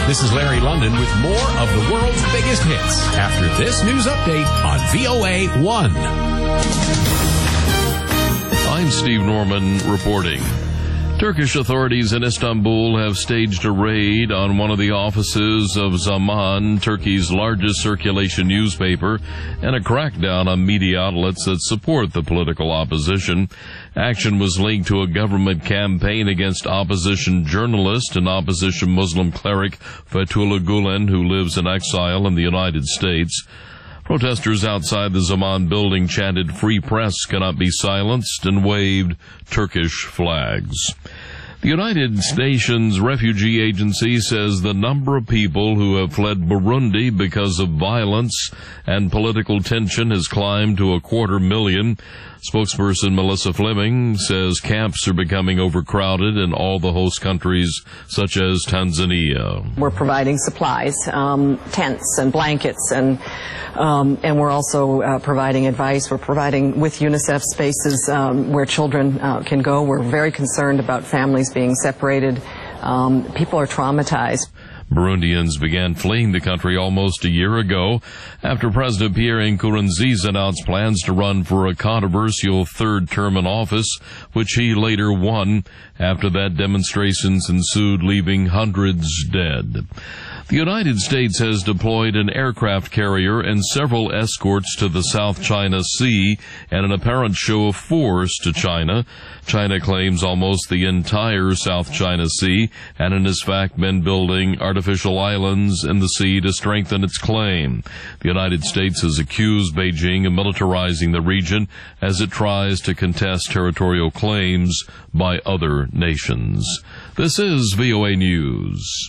This is Larry London with more of the world's biggest hits after this news update on VOA 1. I'm Steve Norman reporting. Turkish authorities in Istanbul have staged a raid on one of the offices of Zaman, Turkey's largest circulation newspaper, and a crackdown on media outlets that support the political opposition. Action was linked to a government campaign against opposition journalist and opposition Muslim cleric Fethullah Gulen, who lives in exile in the United States. Protesters outside the Zaman building chanted, "Free press cannot be silenced," and waved Turkish flags. The United Nations Refugee Agency says the number of people who have fled Burundi because of violence and political tension has climbed to 250,000. Spokesperson Melissa Fleming says camps are becoming overcrowded in all the host countries, such as Tanzania. We're providing supplies, tents and blankets, and we're also providing advice. We're providing with UNICEF spaces where children can go. We're very concerned about families being separated. People are traumatized. Burundians began fleeing the country almost a year ago after President Pierre Nkurunziza announced plans to run for a controversial third term in office, which he later won. After that, demonstrations ensued, leaving hundreds dead. The United States has deployed an aircraft carrier and several escorts to the South China Sea in an apparent show of force to China. China claims almost the entire South China Sea and in fact been building artificial islands in the sea to strengthen its claim. The United States has accused Beijing of militarizing the region as it tries to contest territorial claims by other nations. This is VOA News.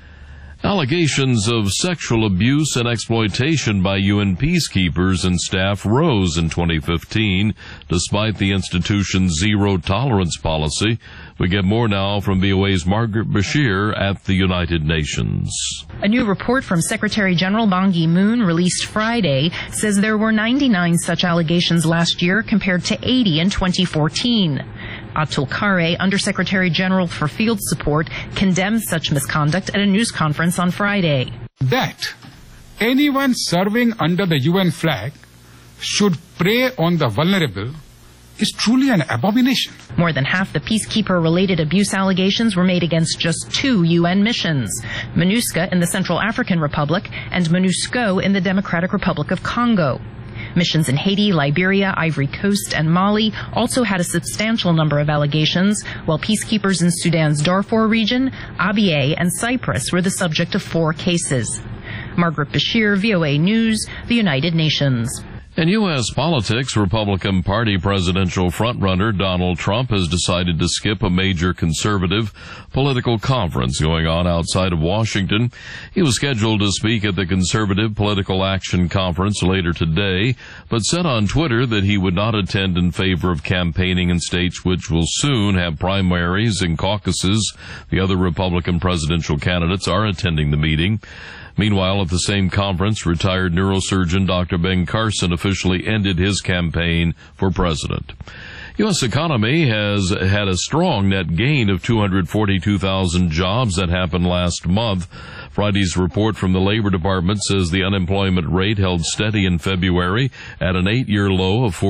Allegations of sexual abuse and exploitation by UN peacekeepers and staff rose in 2015, despite the institution's zero-tolerance policy. We get more now from VOA's Margaret Bashir at the United Nations. A new report from Secretary General Ban Ki-moon released Friday says there were 99 such allegations last year compared to 80 in 2014. Atul Khare, Undersecretary General for Field Support, condemned such misconduct at a news conference on Friday. That anyone serving under the UN flag should prey on the vulnerable is truly an abomination. More than half the peacekeeper-related abuse allegations were made against just 2 UN missions, MINUSCA in the Central African Republic and MONUSCO in the Democratic Republic of Congo. Missions in Haiti, Liberia, Ivory Coast, and Mali also had a substantial number of allegations, while peacekeepers in Sudan's Darfur region, Abyei, and Cyprus were the subject of 4 cases. Margaret Bashir, VOA News, the United Nations. In U.S. politics, Republican Party presidential frontrunner Donald Trump has decided to skip a major conservative political conference going on outside of Washington. He was scheduled to speak at the Conservative Political Action Conference later today, but said on Twitter that he would not attend in favor of campaigning in states which will soon have primaries and caucuses. The other Republican presidential candidates are attending the meeting. Meanwhile, at the same conference, retired neurosurgeon Dr. Ben Carson officially ended his campaign for president. U.S. economy has had a strong net gain of 242,000 jobs that happened last month. Friday's report from the Labor Department says the unemployment rate held steady in February at an 8-year low of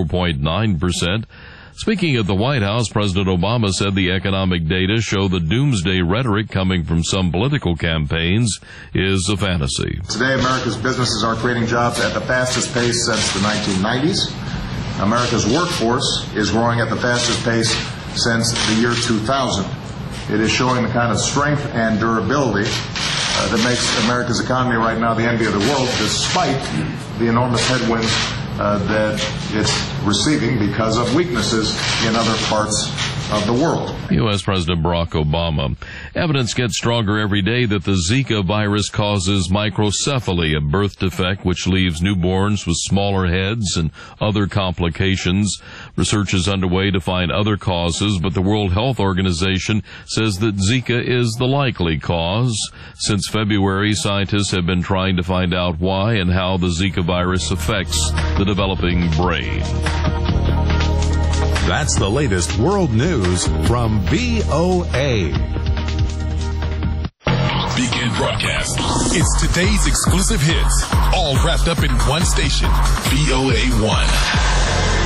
4.9%. Speaking at the White House, President Obama said the economic data show the doomsday rhetoric coming from some political campaigns is a fantasy. Today, America's businesses are creating jobs at the fastest pace since the 1990s. America's workforce is growing at the fastest pace since the year 2000. It is showing the kind of strength and durability that makes America's economy right now the envy of the world, despite the enormous headwinds that it's receiving because of weaknesses in other parts of the world. U.S. President Barack Obama. Evidence gets stronger every day that the Zika virus causes microcephaly, a birth defect which leaves newborns with smaller heads and other complications. Research is underway to find other causes, but the World Health Organization says that Zika is the likely cause. Since February, scientists have been trying to find out why and how the Zika virus affects the developing brain. That's the latest world news from VOA. Begin broadcast. It's today's exclusive hits, all wrapped up in one station, VOA 1.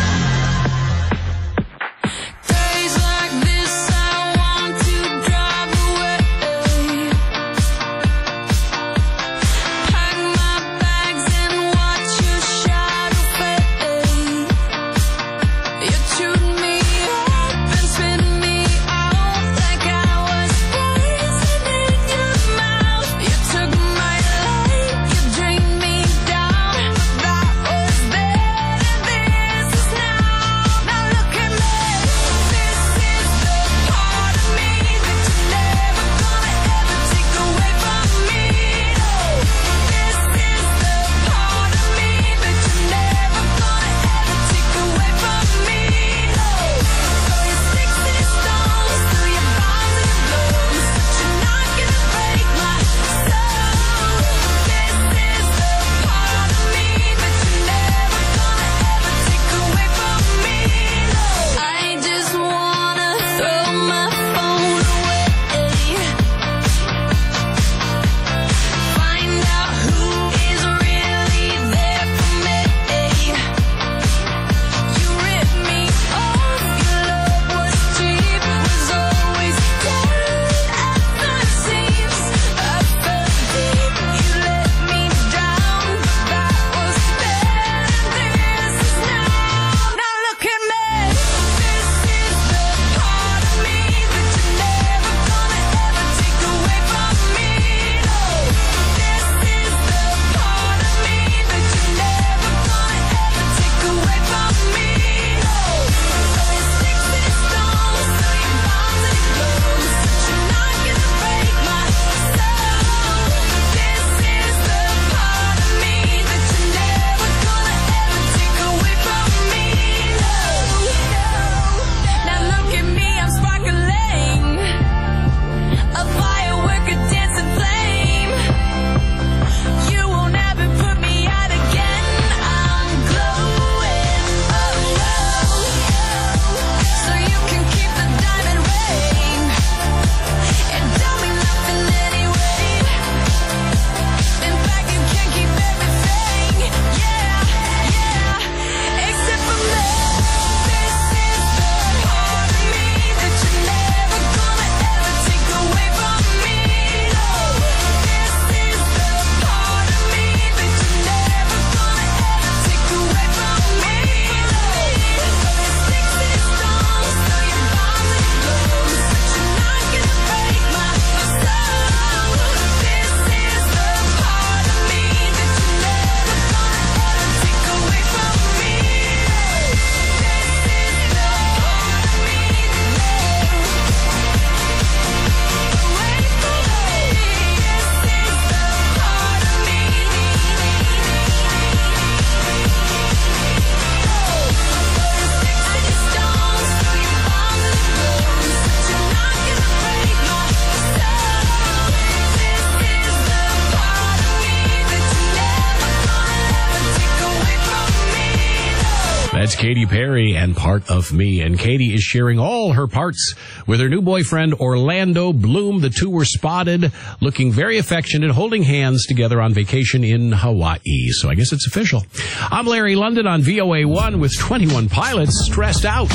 That's Katy Perry and Part of Me. And Katy is sharing all her parts with her new boyfriend, Orlando Bloom. The two were spotted looking very affectionate, holding hands together on vacation in Hawaii. So I guess it's official. I'm Larry London on VOA 1 with 21 Pilots, Stressed Out.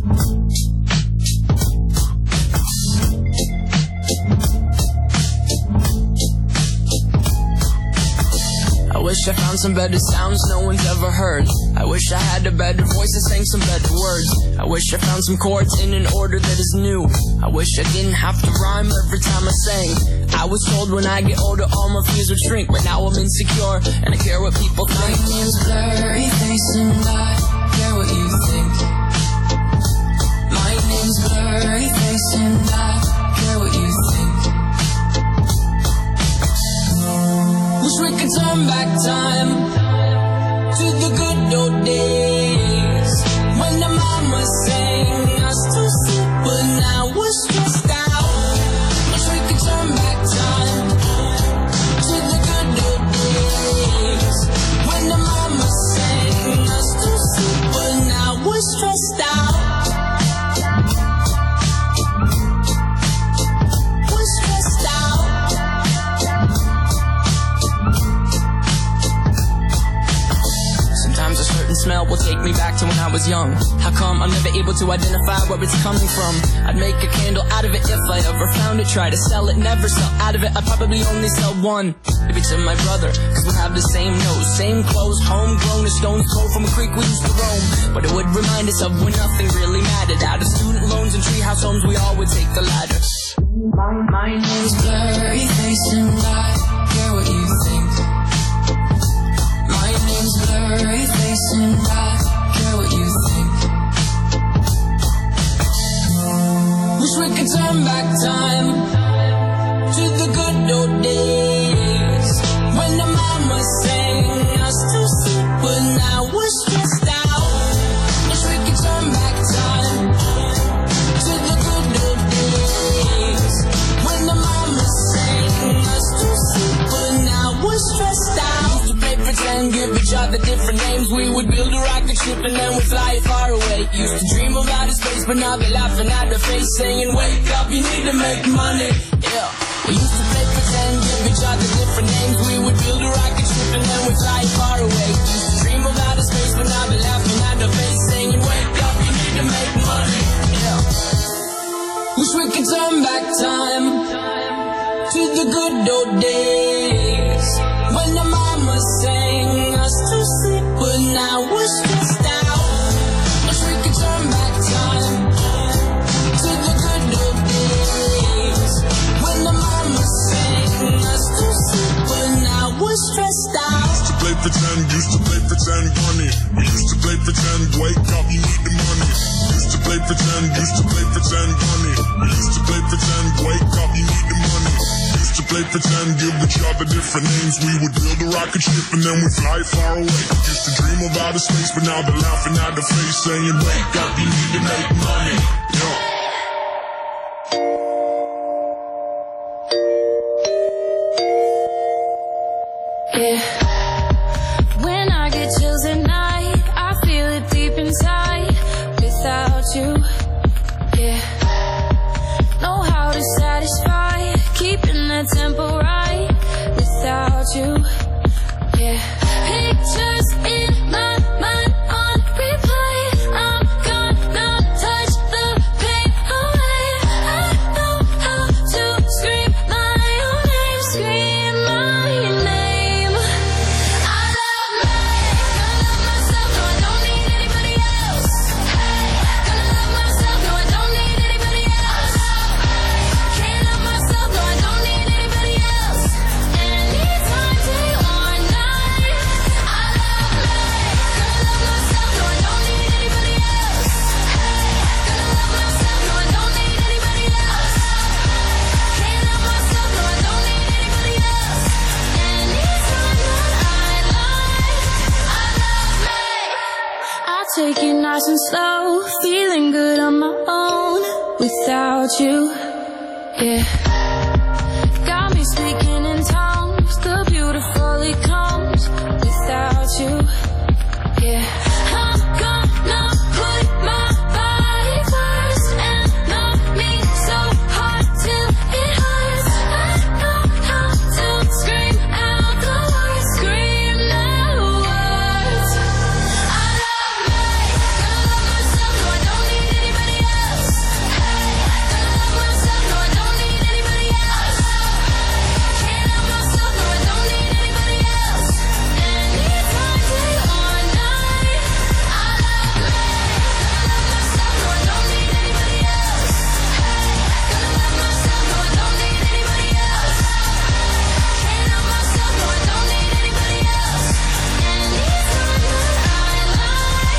I wish I found some better sounds no one's ever heard. I wish I had a better voice and sang some better words. I wish I found some chords in an order that is new. I wish I didn't have to rhyme every time I sang. I was told when I get older all my fears would shrink, but now I'm insecure and I care what people think. My name's Blurry Face and I care what you think. My name's Blurry Face and I care what you think. Wish we could turn back time to the good old days when the mama sang us to sleep, but now we're stressed out. Wish we could turn back time to the good old days when the mama sang us to sleep, but now we're stressed out. We're stressed out. take me back to when I was young. How come I'm never able to identify where it's coming from? I'd make a candle out of it if I ever found it. Try to sell it, never sell out of it. I'd probably only sell one. Maybe to my brother, cause we have the same nose, same clothes, homegrown, a stone's throw from a creek we used to roam. But it would remind us of when nothing really mattered. Out of student loans and treehouse homes, we all would take the ladder. My name's Blurry Face and I care what you think. My name's Blurry Face and I care what you think. Wish we could turn back time to the good old days when the mama sang us to sleep, but now we're stressed out. Wish we could turn back time to the good old days when the mama sang us to sleep, but now we're stressed out. Used to play pretend, give each other different names. We would build a rocket ship and then we'd fly far away. Used to dream of outer space, but now they're laughing at the face, saying, wake up, you need to make money. Yeah. We used to play pretend, give each other different names. We would build a rocket ship and then we'd fly far away. Used to dream of outer space, but now they're laughing at the face, saying, wake up, you need to make money. Yeah. Wish we could turn back time to the good old days when the mama sang us to sleep, but now we're stressed out. Wish we could turn back time to the good old days when the mama sang us to sleep, but now we're stressed out. Used to play pretend, money. We used to play pretend, wake up, you need the money. Used to play pretend, money. We used to play pretend, wake up, you need the money. Used to play pretend, give each other different names. We would build a rocket ship and then we'd fly far away. Used to dream of outer space, but now they're laughing at the face, saying, wake up, you need to make money. Yeah. Yeah. When I get chills at night, I feel it deep inside. Without you, yeah. Know how to satisfy, keeping that tempo right. Without you, yeah. Pictures in my mind on replay. I'm gonna touch the pain away. I know how to scream my own name, scream my name. I love me, gonna love myself, no I don't need anybody else. Gonna love myself, no I don't need anybody else. Can't love myself, no I don't need anybody else. Anytime, day or night. I love me, gonna love myself, no I don't need anybody else. Gonna love myself, no I don't need anybody else. Can't love myself, no I don't need anybody else. Anytime that I love me. I take it nice and slow, feeling good on my own. Without you, yeah. Got me speaking in tongues, the beautiful it comes. Without you, yeah. I'm gonna put my body first and love me so hard till it hurts. I know how to scream out the words, scream the words. I love me, gonna love myself, no I don't need anybody else. Gonna love myself, no I don't need anybody else. Can't love myself, no I don't need anybody else. Anytime, day or night. I love me, gonna love myself, no I don't need anybody else. Gonna love myself, no I don't need anybody else. Can't love myself, no I don't need anybody else. Anytime that I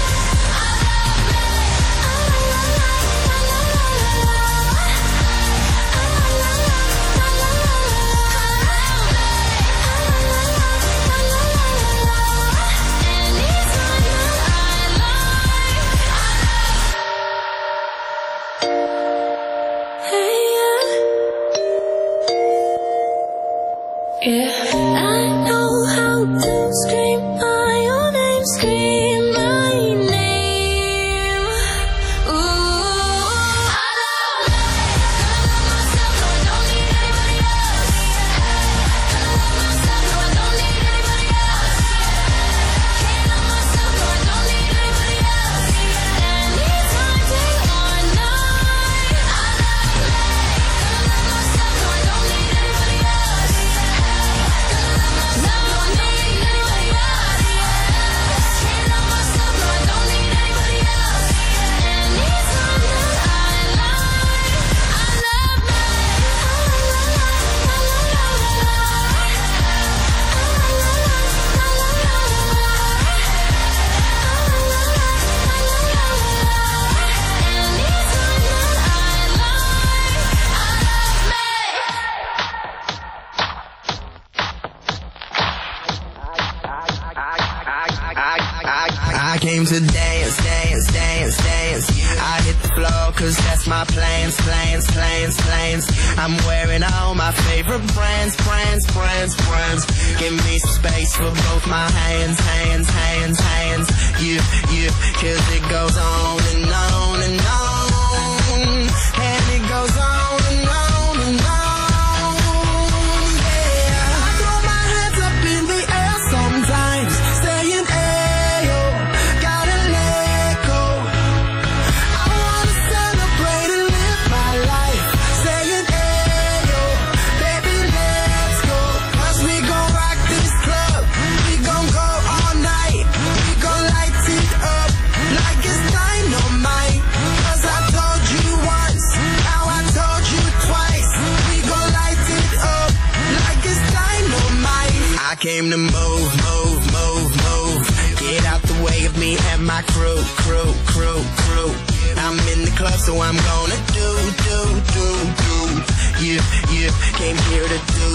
yeah, I know how to scream my own name, scream my name. Ooh, I love me, gonna love myself, no I don't need anybody else. Gonna love myself, no I don't need anybody else. Can't love myself, no I don't need anybody came to dance, dance, dance, dance. I hit the floor cause that's my plans, plans, plans, plans. I'm wearing all my favorite brands, brands, brands, brands. Give me some space for both my hands, hands, hands, hands. Yeah, yeah, cause it goes on and on and on. And it goes on and on and on. Yeah, I throw my hands up in the air sometimes, saying, ayo, gotta let go. I wanna celebrate and live my life, saying, ayo, baby, let's go. Cause we gon' rock this club, we gon' go all night, we gon' light it up like it's dynamite. Cause I told you once, now I told you twice, we gon' light it up like it's dynamite. I came to move, move, move, move. Get out the way of me and my crew, crew, crew, crew. I'm in the club, so I'm gonna do. Yeah, yeah, came here to do.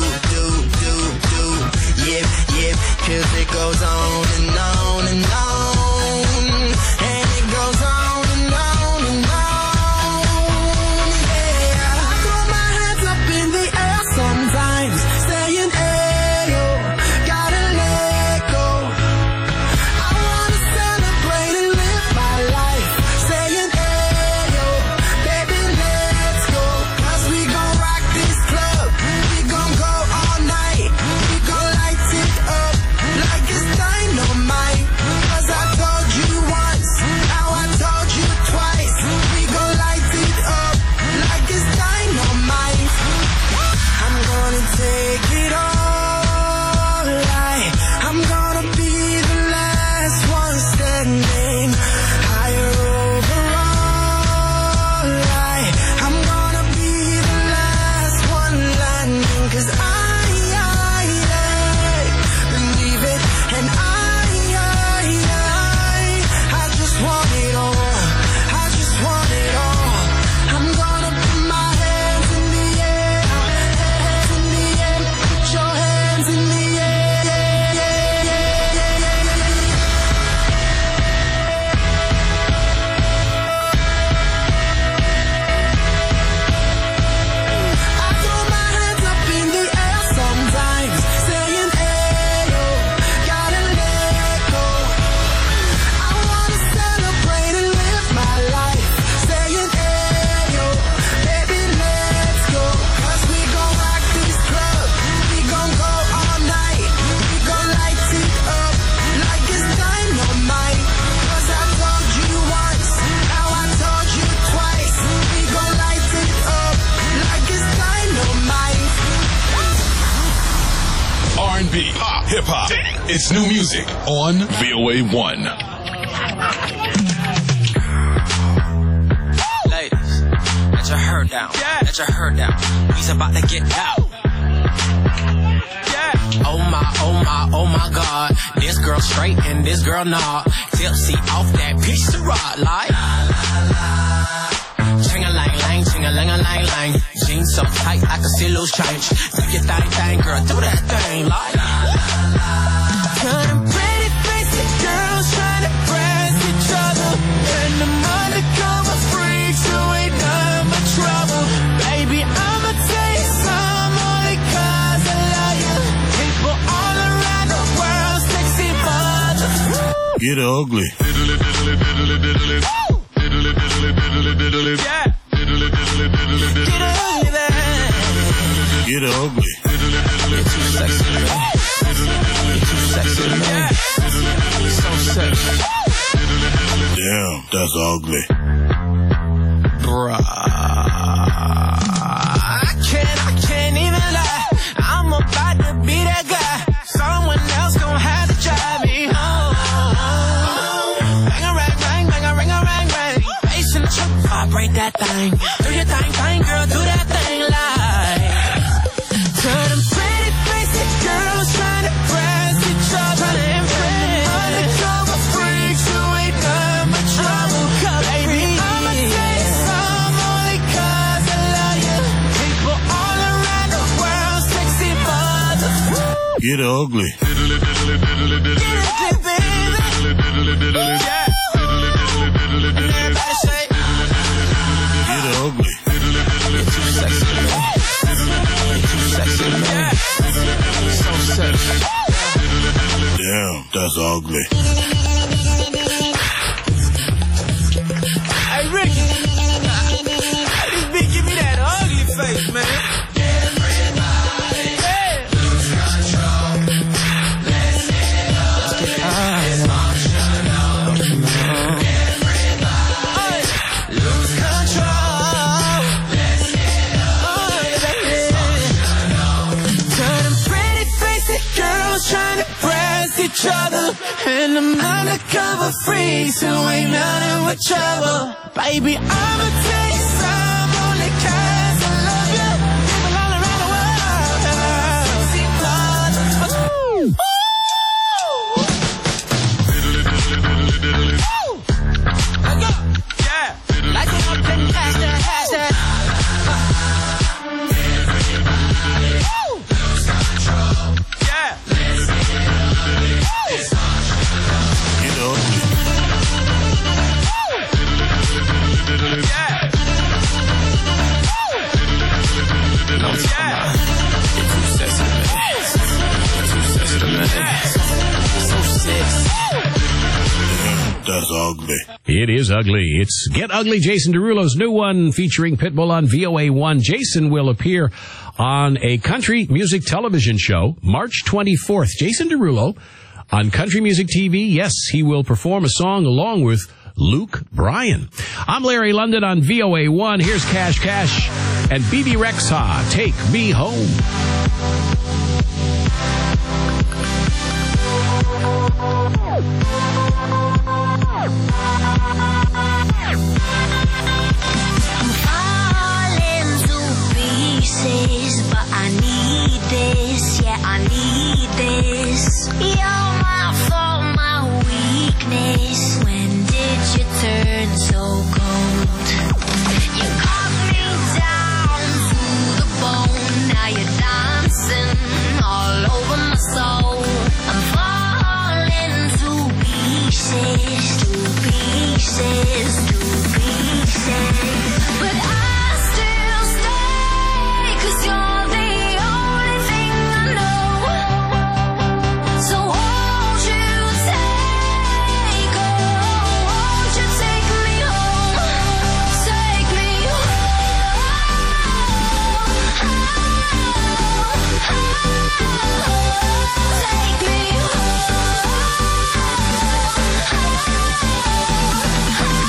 Yeah, yeah, cause it goes on and on and on. And it goes on and on and on. Yeah, I throw my hands up in the air sometimes, saying, ayo, gotta let go. I wanna celebrate and live my life, saying, ayo, baby, let's go. Cause we gon' rock this club, we gon' go all night, we gon' light it up like it's dynamite. Cause I told you once, now I told you twice, we gon' light it up like it's dynamite. I'm gonna take it all, I'm gonna be the last one standing, higher overall, I'm gonna be the last one landing. Cause I believe it, and I just want it all, I just want it all. I'm gonna put my hands in the air, hands in the air, put your hands in the air. I throw my hands up in the air sometimes, saying, ayo, gotta let go. I wanna celebrate and live my life, saying, ayo, baby, let's go. Cause we gon' rock this club, we gon' go all night, we gon' light it up like it's dynamite. Cause I told you once, now I told you twice, we gon' light it up like it's dynamite. R&B, pop, hip hop. It's new music on VOA1. Ladies, let your hair down, let your hair down. We's about to get out. Oh my God. This girl straight and this girl not. Tipsy off that piece of rock like. Ching-a-lang-lang, ching-a-lang-a-lang-lang. Jeans so tight I can see loose change. Do your thing, girl, do that thing like. Kind of pretty faces, girls trying to press each other. And the undercover freaks who ain't done but trouble. Baby, I'ma tell you some only cause I love you. People all around the world, sexy mothers. Get ugly. Yeah. Get ugly. You're too sexy, man. You're too sexy, man. So sexy. Damn, that's ugly. Bruh. I can't even lie. I'm about to be that guy. Someone else gon' have to drive me home. Bang a rang, rang, bang a ring a rang, rang. Bass in the truck, vibrate that thing. Do your thing, girl, do that thing like. Turn them pretty faces, girls trying to press each other and impress. Undercover freaks who ain't done but trouble. Baby, I'ma say some only cause I love you. People all around the world, sexy mothers. Get ugly. Get ugly, baby. Yeah. sexy to me. You're too sexy to me. So sexy. Damn, that's ugly. Hey, Ricky. Hey, this bitch give me that ugly face, man. Everybody, yeah. Lose control. Let's get up. It's functional. Everybody, lose control. Let's get up. It's functional. Turning pretty faces, girls trying to press each other. And I'm undercover freaks who ain't nothing with trouble. Baby, I'ma tell you some only 'cause I love you. People all around the world. See blood. Ooh. Let's go. Yeah. Like it up and hashtag, hashtag. Ooh. Lose control. Yeah. Let's get up. It's functional. Get ugly. Yeah. No, yeah. You're too sexy to me. You're too sexy to me. So sexy. That's ugly. It is ugly. It's Get Ugly, Jason Derulo's new one featuring Pitbull on VOA1. Jason will appear on a country music television show March 24th. Jason Derulo on Country Music TV. Yes, he will perform a song along with Luke Bryan. I'm Larry London on VOA1. Here's Cash Cash and BB Rexha, Take Me Home. I'm falling to pieces, but I need this, yeah, I need this. You're my fault, my weakness. When did you turn so cold? You cut me down to the bone. Now you're dancing all over my soul. I'm falling to pieces, to pieces, to pieces. But I still stay, 'cause you're the only thing I know. So won't you take, oh, won't you take me home? Take me home. Take me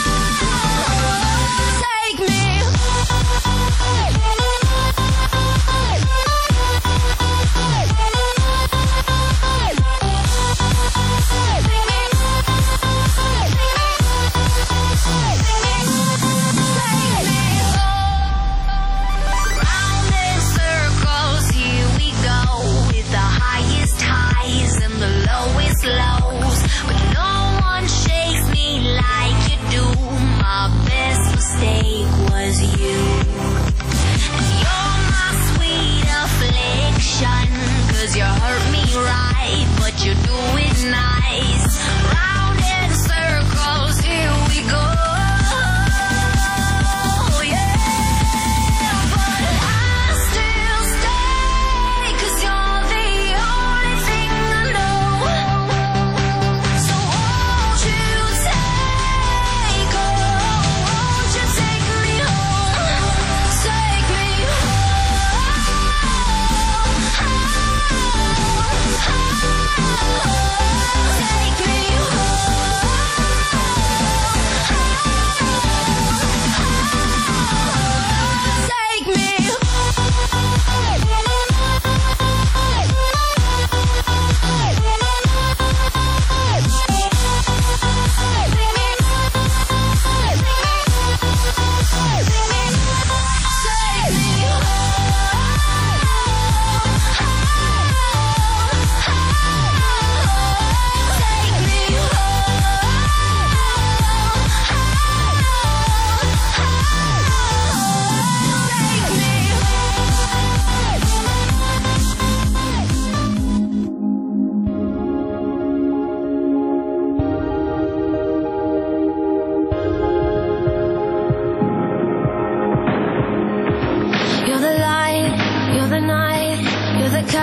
home. Take me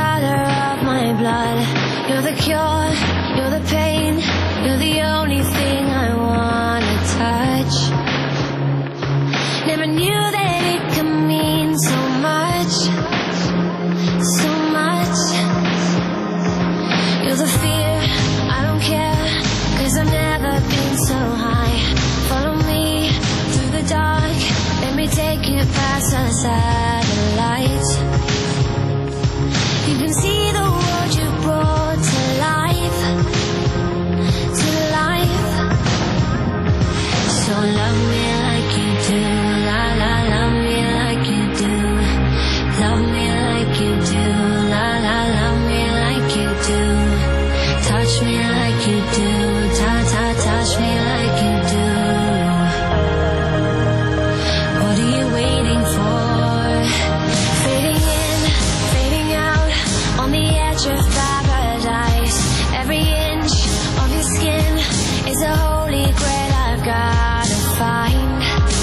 color of my blood. You're the cure, you're the pain, you're the only thing I wanna touch. Never knew that it could mean so much, so much. You're the fear, I don't care, 'cause I've never been so high. Follow me through the dark, let me take you past the satellite. You can see the world you brought to life, to life. So love me like you do, la la, love me like you do. Love me like you do, la la, love me like you do. Touch me like you do, ta ta, touch me like you do. What are you waiting for? Fading in, fading out, on the edge of paradise. Every inch of your skin is a holy grail I've gotta find.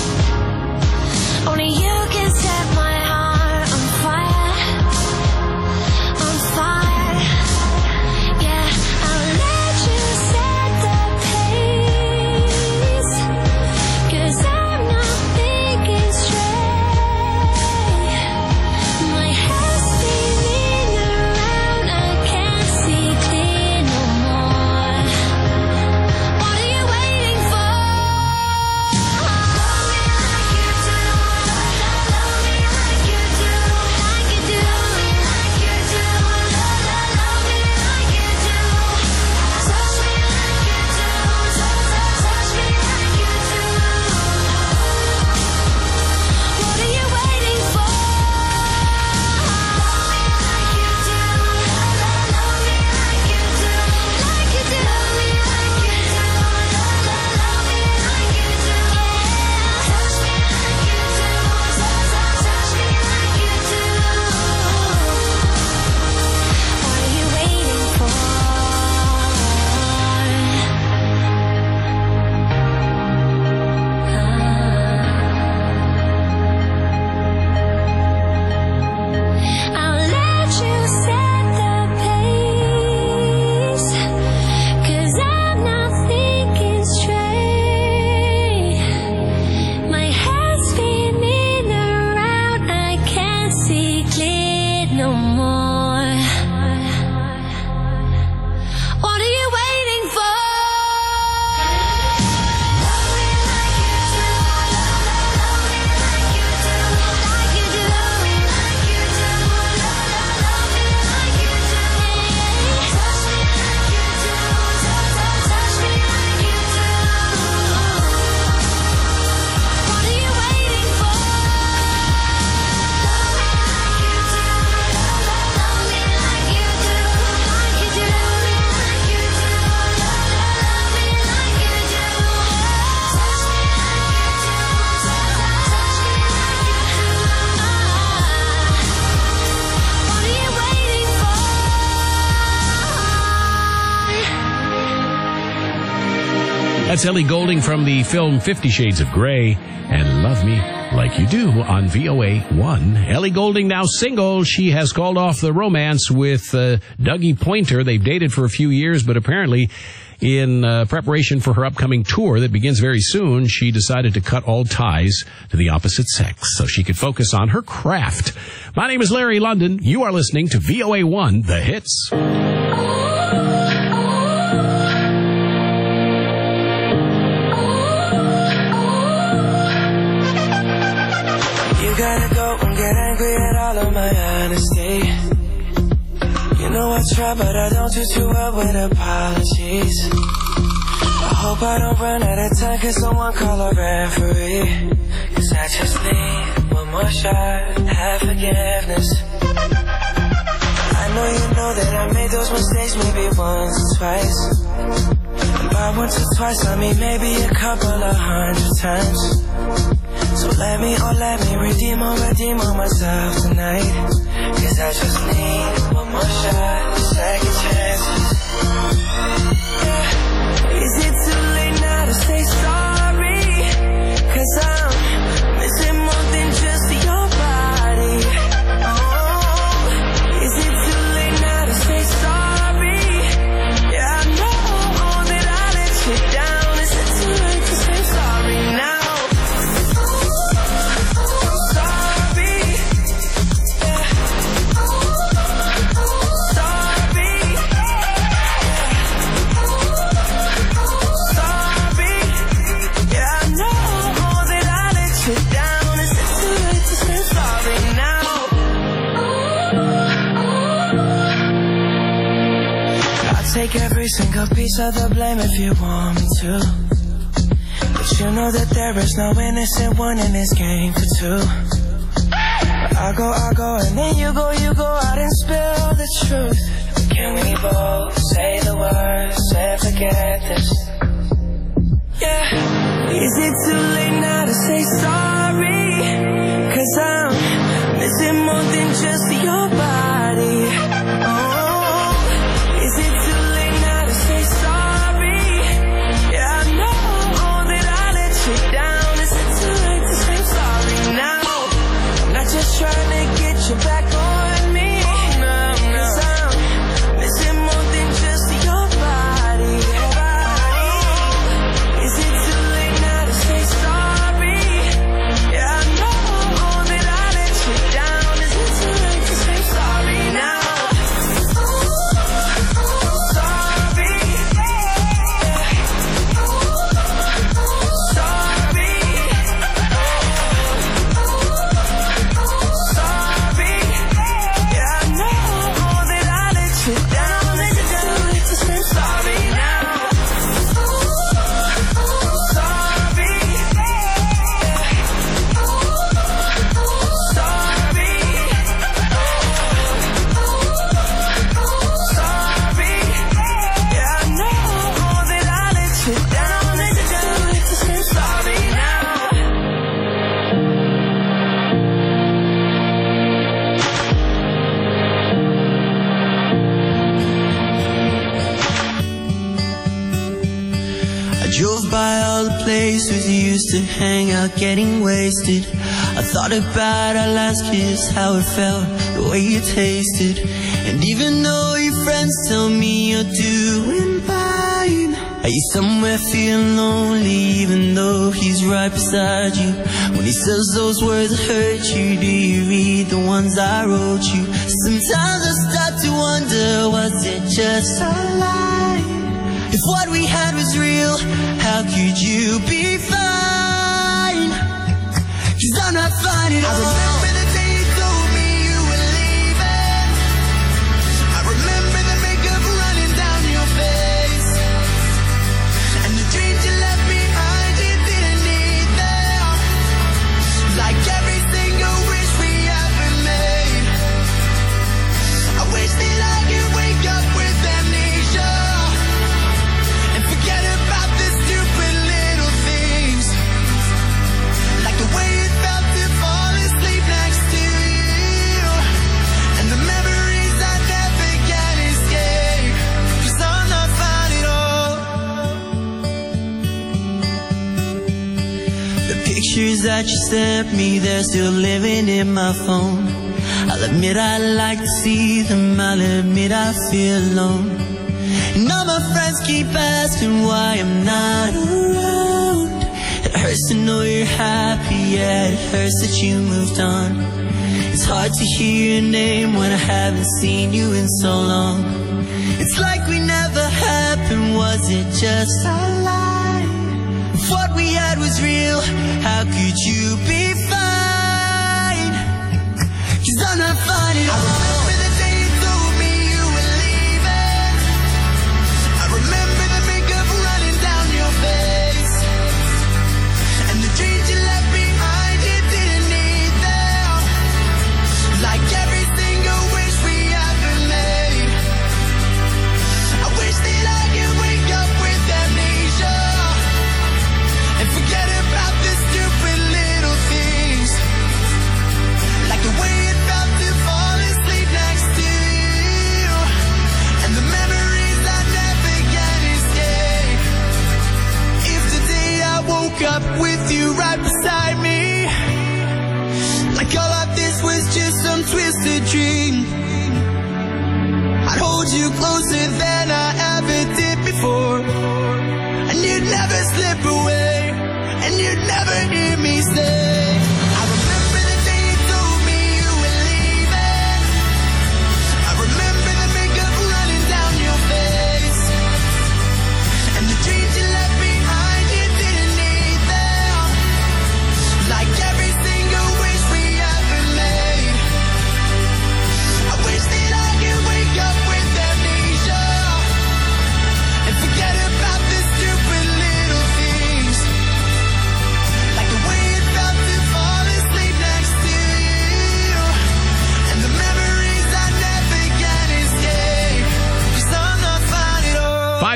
Only you can set my heart on fire, on fire. Yeah, I'll let you set the pace, 'cause I'm not thinking straight. My head's spinning around, I can't see clear no more. What are you waiting for? Love me like you do, love me like you do, like you do, like you do, love me like you do. Touch me like you do, touch me like you do. What are you waiting for? Love me like you do, love me like you do, like you do, love me like you do, love me like you do. Touch me like you do, touch me like you do. What are you waiting for? I'll let you set the pace, 'cause I'm not thinking straight. My head's spinning around, I can't see clear no more. What are you waiting for? Love me like you do, love me like you do, like you do, like you do, love me like you do. Touch me like you do, touch me like you do. What are you waiting for? Love me like you do, love me like you do, like you do, like you do, love me like you do. Touch me like you do, touch me like you do. What are you waiting for? That's Ellie Goulding from the film 50 Shades of Grey and Love Me Like You Do on VOA1. Ellie Goulding now single. She has called off the romance with Dougie Pointer. They've dated for a few years, but apparently in preparation for her upcoming tour that begins very soon, she decided to cut all ties to the opposite sex so she could focus on her craft. My name is Larry London. You are listening to VOA1, The Hits. You gotta go and get angry at all of my honesty. You know I try, but I don't do too well with apologies. I hope I don't run out of time, can someone call a referee? 'Cause I just need one more shot, have forgiveness. I know you know that I made those mistakes maybe once or twice. And by once or twice I mean maybe a couple of 100 times. So let me redeem on myself tonight. 'Cause I just need one more shot, second chances. Yeah. Is it too late now to say sorry? 'Cause I'm missing more than just your body. Oh, is it too late? take every single piece of the blame if you want me to. But you know that there is no innocent one in this game for two. But I go, and then you go out and spill the truth. Can we both say the words and forget this? Yeah. Is it too late now to say sorry? 'Cause I'm missing more than just your body. Oh, is it too late now to say sorry? Yeah, I know that I let you down. Is it too late to say sorry now? I'm not just trying to get you back on me. Cause I'm missing more than just your body. Is it too late now to say sorry? Yeah, I know that I let you down. Is it too late to say sorry now? Sorry. Sorry. Yeah, I know that I let you down. Is it too late to say sorry now? Sorry. Sorry, yeah, I know that I let you down. Is it too late to say sorry now? I drove by all the places we used to hang out, getting wasted. I thought about our last kiss, how it felt, the way you tasted. And even though your friends tell me you're doing fine, are you somewhere feeling lonely even though he's right beside you? When he says those words that hurt you, do you read the ones I wrote you? Sometimes I start to wonder, was it just a lie? If what we had was real, how could you be fine? 'Cause I'm not fine at all. I remember the day you told me you were leaving. I remember the makeup running down your face, and the dreams you left behind you didn't need them. Like every single wish we ever made. I wish that I could wake up with amnesia and forget about the stupid little things. Like the way it felt to fall asleep next to you, and the memories I never can escape. 'Cause I'm not fine at all. The pictures that you sent me, they're still living in my phone. I'll admit I like to see them, I'll admit I feel alone. And all my friends keep asking why I'm not around. It hurts to know you're happy, yeah, it hurts that you moved on. It's hard to hear your name when I haven't seen you in so long. It's like we never happened, was it just a lie? If what we had was real, how could you be fine? 'Cause I'm not fine at all. I remember the day you told me you were leaving. I remember the makeup running down your face, and the dreams you left behind you didn't need them. Like every single wish we ever made. I wish that I could wake up with amnesia and forget about the stupid little things. Like the way it felt to fall asleep next to you, and the memories I never can escape. If today I woke up with you right beside me, like all of this was just some twisted dream, I'd hold you closer than I ever did before, and you'd never slip away, and you'd never hear me say, I remember the day you told me you were leaving. I remember the makeup running down your face, and the dreams you left behind you didn't need them. Like every single wish we ever made. I wish that I could wake up with amnesia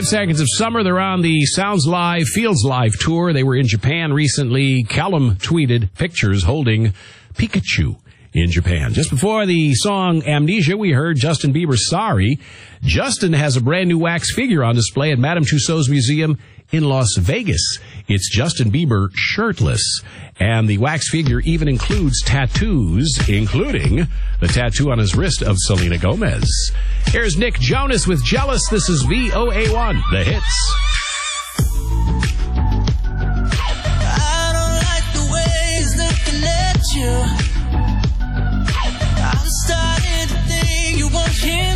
5 Seconds of Summer. They're on the Sounds Live, Feels Live tour. They were in Japan recently. Callum tweeted pictures holding Pikachu in Japan. Just before the song Amnesia, we heard Justin Bieber's Sorry. Justin has a brand new wax figure on display at Madame Tussauds Museum in Las Vegas. It's Justin Bieber shirtless. And the wax figure even includes tattoos, including the tattoo on his wrist of Selena Gomez. Here's Nick Jonas with Jealous. This is VOA1, the hits. I don't like the way he's looking at you. I'm starting to think you want him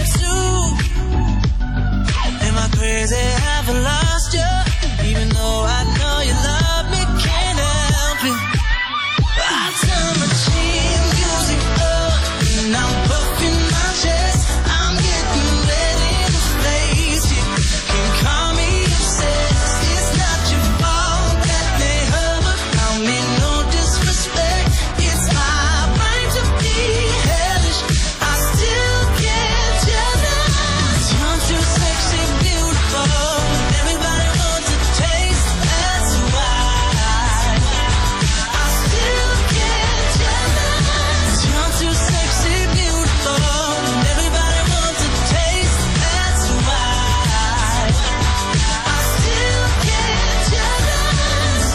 too. Am I crazy? Have I lost you? Even though I know you love me, can't help it. I turn my chin music up and I'm puffing my chest. I'm getting ready to face it. Can call me obsessed. It's not your fault that they hover. I mean no disrespect. It's my right to be hellish. I still get jealous. You're too sexy, beautiful. Everybody wants a taste. That's why I still get jealous. You're too sexy, beautiful. Everybody wants a taste. That's why I still get jealous.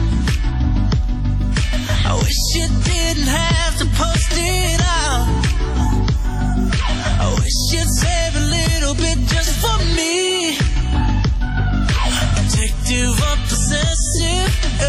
I wish you didn't have to post it out. I wish you'd save a little bit just for me. Addictive or possessive,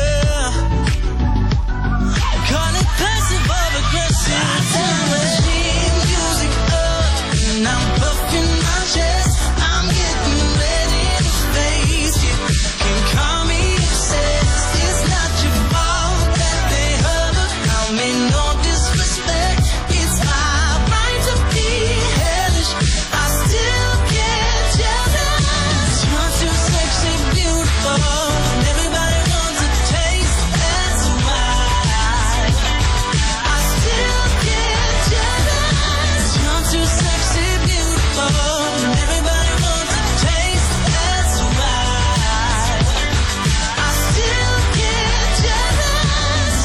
call it passive or aggressive. I turn my chin music up and I'm puffing my chest. I'm getting ready to face it. Can call me obsessed. It's not your fault that they hover. I mean no disrespect. It's my right to be hellish. I still get jealous. You're too sexy, beautiful. Everybody wants a taste. That's why I still get jealous. You're too sexy, beautiful. Everybody wants a taste. That's why I still get jealous.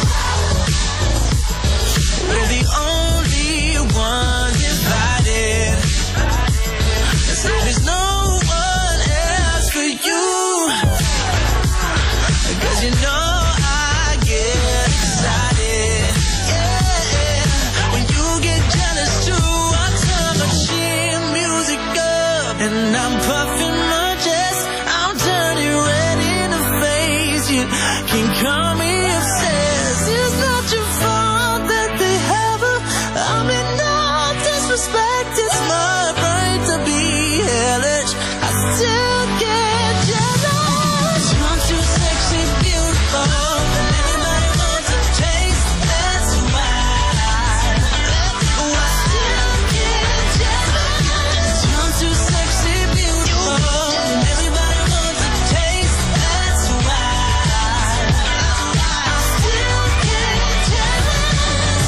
We're the only ones divided. There's no one else for you. 'Cause you know I get excited. Yeah, when you get jealous too, I turn my chin music up and I'm puffing my chest. I'm turning ready to face you. Can call me obsessed. It's not your fault that they have her. I mean no disrespect. It's my right to be hellish. I still get jealous. You're too sexy, beautiful. Everybody wants a taste. That's why I still get jealous. You're too sexy, beautiful. Everybody wants a taste. That's why I still get jealous.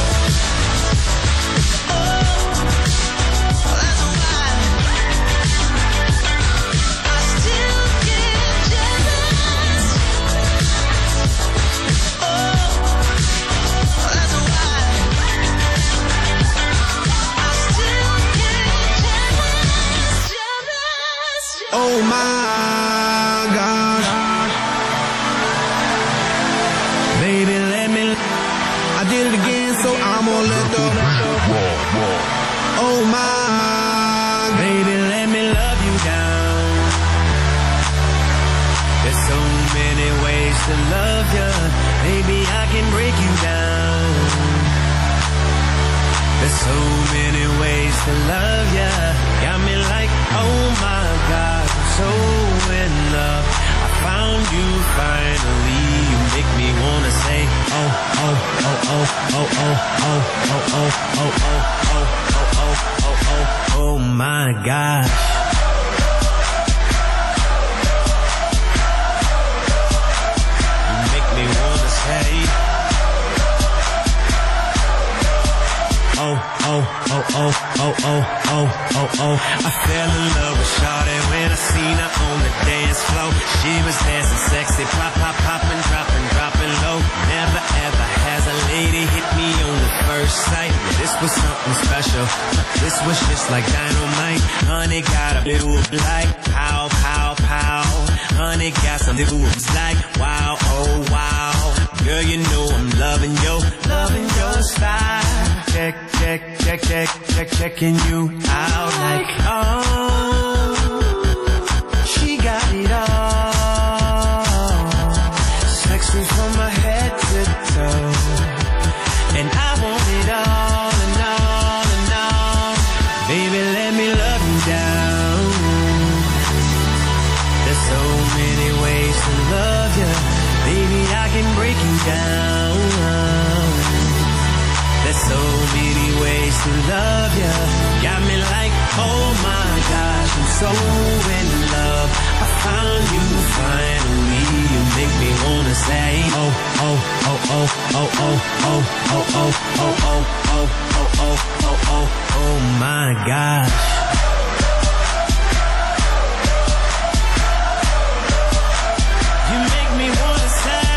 Oh, that's why I still get jealous. Oh, that's why I still get jealous. Jealous. Oh my gosh. Baby, let me. I did it again, so I'm gonna let the. Oh my. Baby, let me love you down. There's so many ways to love you. Maybe I can break you down. There's so many ways to love ya. Got me like, oh my God, I'm so in love. I found you finally. You make me wanna say, oh, oh, oh, oh, oh, oh, oh, oh, oh, oh, oh, oh, oh, oh, oh, oh, oh my gosh. You make me wanna say, oh, oh, I fell in love with Shawty when I seen her on the dance floor. She was dancing sexy, pop, pop, popping, dropping low. Never ever has a lady hit me on the first sight. This was something special. This was just like dynamite. Honey got a big like pow, pow, pow. Honey got some moves like wow, oh wow. Girl, you know I'm loving your style. Checking you out like, oh, she got it all. Sexy from my head to toe. And I want it all and all and all. Baby, let me love you down. There's so many ways to love you. Baby, I can break you down. There's so many ways to love you. Got me like, oh my gosh, I'm so in love. I found you finally. You make me wanna say, oh, oh, oh, oh, oh, oh, oh, oh, oh, oh, oh, oh, oh, oh, oh, oh my gosh. You make me wanna say,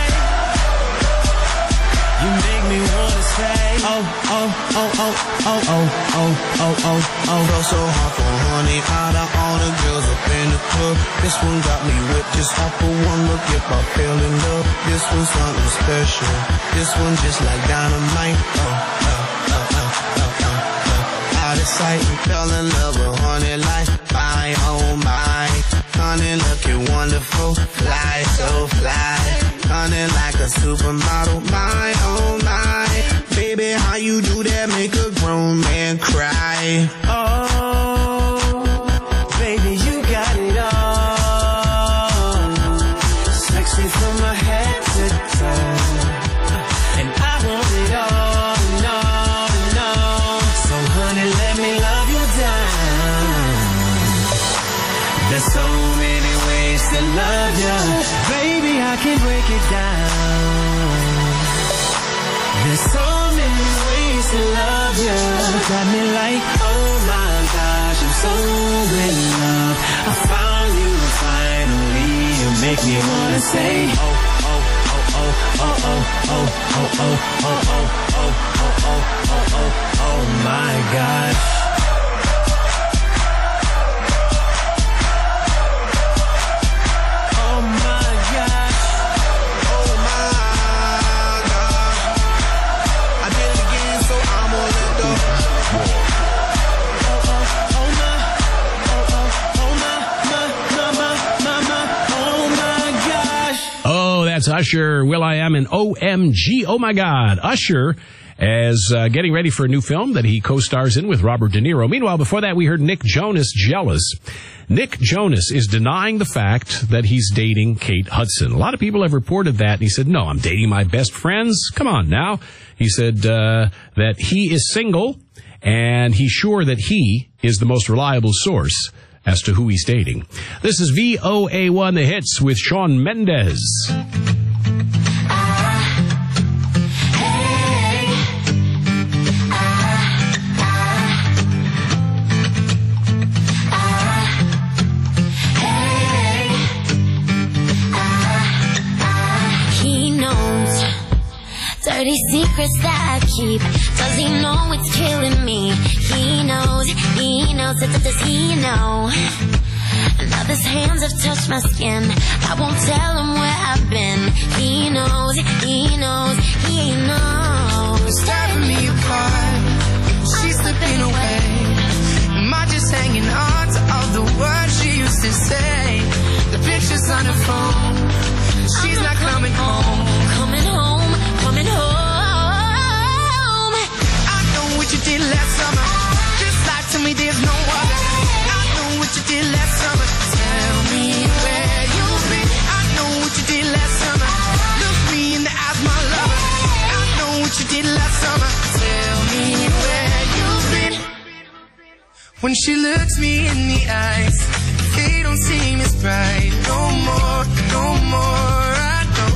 you make me wanna say, oh, oh, oh, oh, oh, oh, oh, oh, oh, oh. Felt so hard for honey, out of all the girls up in the club. This one got me whipped just off of one look. If I fell in love, this one's something special. This one just like dynamite. Out of sight and fell in love with honey like my, oh my. Honey looking wonderful, fly, so fly. Honey like a supermodel, my, oh my. Baby, how you do that make a grown man cry? Oh, baby, you got it all. Sexy from my head to toe. And I want it all and all and all. So honey, let me love you down. There's so many ways to love you. Baby, I can break it down. There's so many ways to love you. Got me like, oh my gosh, I'm so in love. I found you finally. You make me wanna say, oh, oh, oh, oh, oh, oh, oh, oh, oh, oh, oh, oh, oh, oh, oh, oh my gosh. That's Usher, will.i.am, and OMG. Oh, my God. Usher as getting ready for a new film that he co-stars in with Robert De Niro. Meanwhile, before that, we heard Nick Jonas, Jealous. Nick Jonas is denying the fact that he's dating Kate Hudson. A lot of people have reported that, and he said, no, I'm dating my best friends. Come on now. He said that he is single, and he's sure that he is the most reliable source as to who he's dating. This is VOA1 The Hits with Shawn Mendes. He knows dirty secrets that I keep. Does he know it's killing me? He knows, does he know? Now his hands have touched my skin. I won't tell him where I've been. He knows, he knows. Tearing me apart, she's slipping away. Am I just hanging on to all the words she used to say? The pictures on her phone, she's not coming home. Coming home, coming home. I know what you did last summer. Just lie to me, there's no other. I know what you did last summer. Tell me where you've been. I know what you did last summer. Look me in the eyes, my lover. I know what you did last summer. Tell me where you've been. When she looks me in the eyes, they don't seem as bright. No more, no more. I know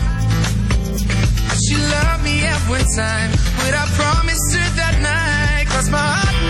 she loved me every time, but I promised her that night, 'cause my heart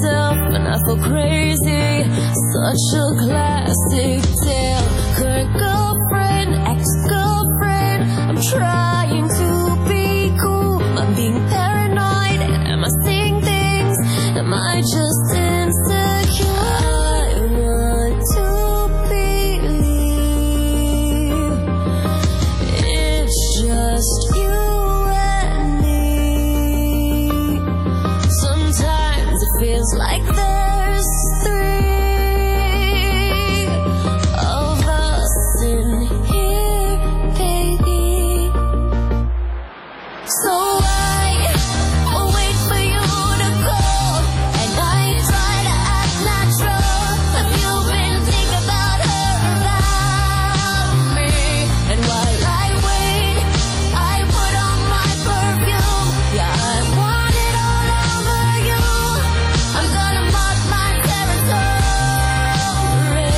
myself and I feel crazy. Such a classic tale. Current girlfriend, ex-girlfriend. I'm trying to be cool. I'm being paranoid. Am I seeing things? Am I just insecure? I want to believe it's just you and me. Sometimes it feels like there's three of us in here, baby. So I will wait for you to call, and I try to act natural. Have you been thinking about her, about me? And while I wait, I put on my perfume. Yeah, I want it all over you. I'm gonna mark my territory.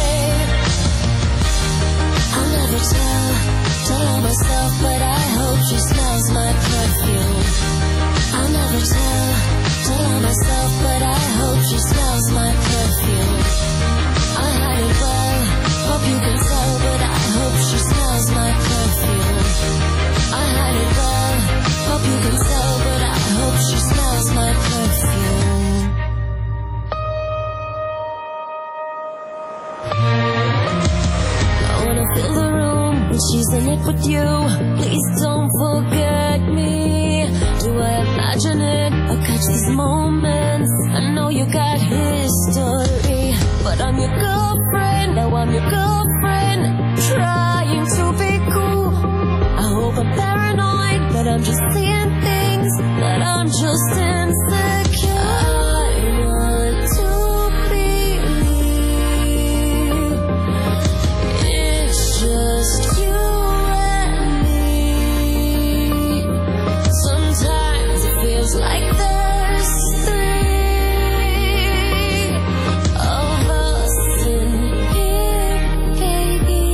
I'll never tell all myself, but I hope she smells my perfume. I'll never tell all myself, but I hope she smells my perfume. I hide it well, hope you can tell, but I hope she smells my perfume. I hide it well, hope you can tell, but I hope she smells my perfume. I wanna fill the room when she's in it with you. Please don't forget me. Do I imagine it or catch these moments? I know you got history, but I'm your girlfriend. Now I'm your girlfriend, trying to be cool. I hope I'm paranoid, but I'm just seeing things that I'm just insecure. I want to believe it's just you and me. Sometimes it feels like there's three of us in here, baby.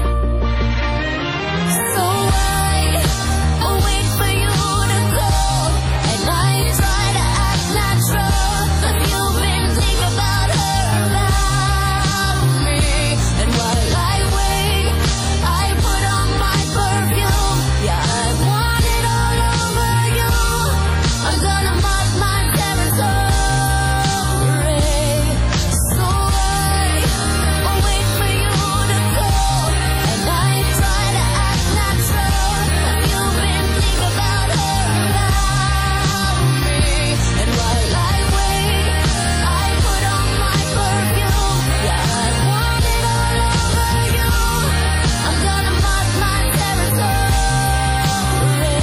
So I will wait for you to call, and I try to act natural. Have you been thinking about her, about me? And while I wait, I put on my perfume. Yeah, I want it all over you. I'm gonna mark my territory. So I will wait for you to call, and I try to act natural. Have you been thinking about her, about me? And while I wait, I put on my perfume. Yeah, I want it all over you. I'm gonna mark my territory.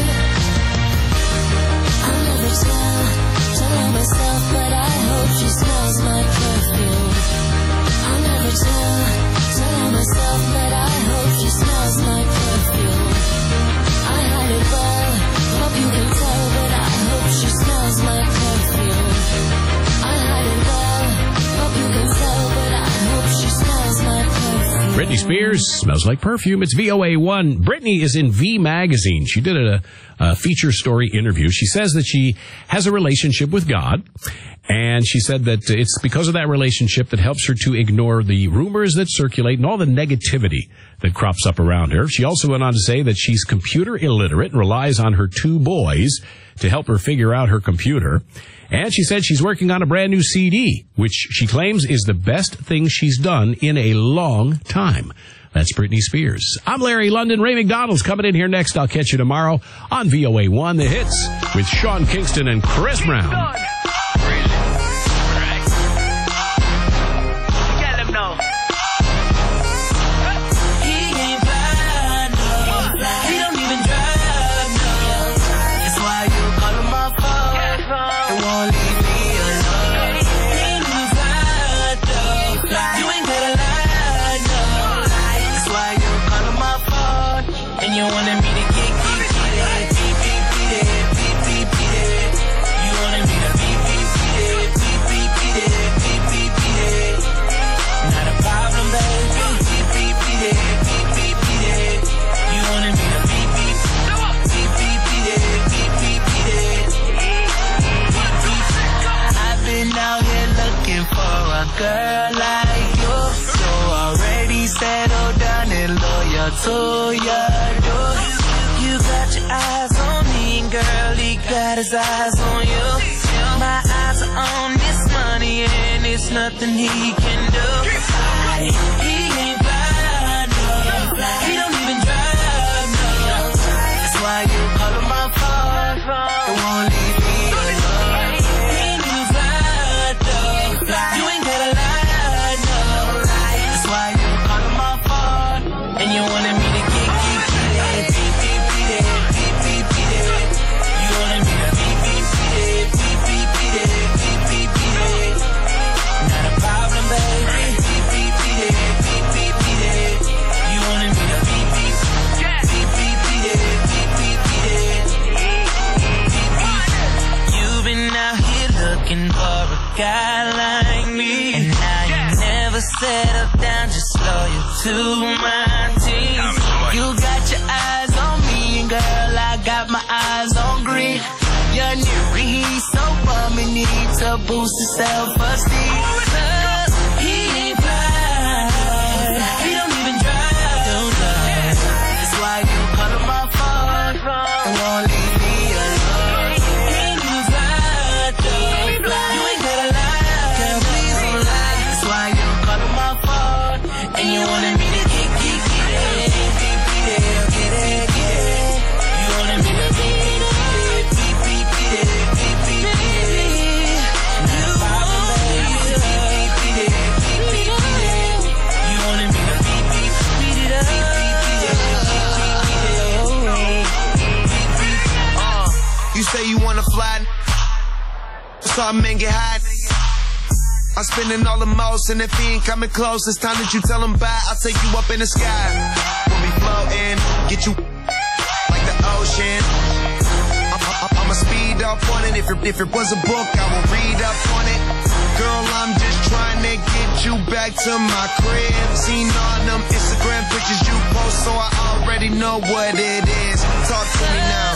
I'll never tell all myself, but I hope she smells my perfume. I'll never tell all myself, but I hope she smells my perfume. I hide it well, hope you can tell, but I hope she smells my perfume. I hide it well, hope you can tell, but I hope she smells my perfume. Britney Spears, Smells Like Perfume. It's VOA1. Britney is in V Magazine. She did a feature story interview. She says that she has a relationship with God, and she said that it's because of that relationship that helps her to ignore the rumors that circulate and all the negativity that crops up around her. She also went on to say that she's computer illiterate and relies on her two boys to help her figure out her computer. And she said she's working on a brand new CD, which she claims is the best thing she's done in a long time. That's Britney Spears. I'm Larry London. Ray McDonald's coming in here next. I'll catch you tomorrow on VOA1 The Hits with Sean Kingston and Chris Brown. You wanted me to get it, beat it. You wanted me to beat it. girl like you. So already settled down and loyal to you. You got your eyes on me, and girl, he got his eyes on you. My eyes are on this money, and it's nothing he can do. He ain't fly, no. He don't even drive, no. That's why you call him my phone. It won't leave me alone. He ain't even fly, no. You ain't gotta lie, no. That's why you call him my phone, and you wanted me to get it. You wanted me to not a problem, baby. You wanted me to You've been out here looking for a guy like me, and now you never settle down, just loyal to my team. You got your eyes on me, and girl, I got my eyes on green. Your new he's so bummy, need to boost his self-esteem. He ain't fly, he don't even drive. That's why you call him my phone and won't leave me alone. He ain't even fly, though. You ain't gotta lie, girl, please don't lie. That's why you call him my phone, and you wanted me to get it. You wanted me to beat it. You say you wanna fly, so I men get hot. I'm spending all the most, and if he ain't coming close, it's time that you tell him bye. I'll take you up in the sky. We'll be floating, get you like the ocean. I'm a speed up on it. If it was a book, I will read up on it. Girl, I'm just trying to get you back to my crib. Seen all them Instagram pictures you post, so I already know what it is. Talk to me now.